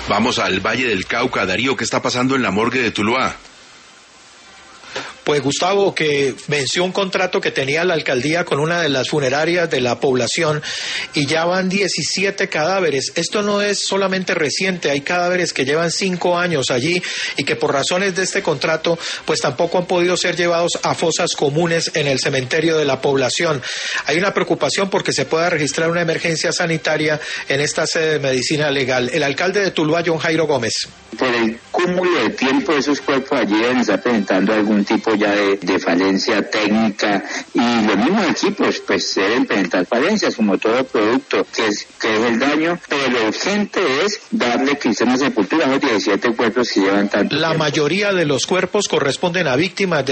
Vamos al Valle del Cauca. Darío, ¿qué está pasando en la morgue de Tuluá? Pues Gustavo, que venció un contrato que tenía la alcaldía con una de las funerarias de la población y ya van 17 cadáveres. Esto no es solamente reciente, hay cadáveres que llevan 5 años allí y que por razones de este contrato pues tampoco han podido ser llevados a fosas comunes en el cementerio de la población. Hay una preocupación porque se pueda registrar una emergencia sanitaria en esta sede de medicina legal. El alcalde de Tuluá, John Jairo Gómez. Por el cúmulo de tiempo de esos cuerpos allí deben estar presentando algún tipo ya de falencia técnica, y los mismos equipos pues deben presentar falencias como todo producto que es el daño, pero lo urgente es darle cristiana sepultura a los 17 cuerpos que llevan tanto tiempo. La mayoría de los cuerpos corresponden a víctimas de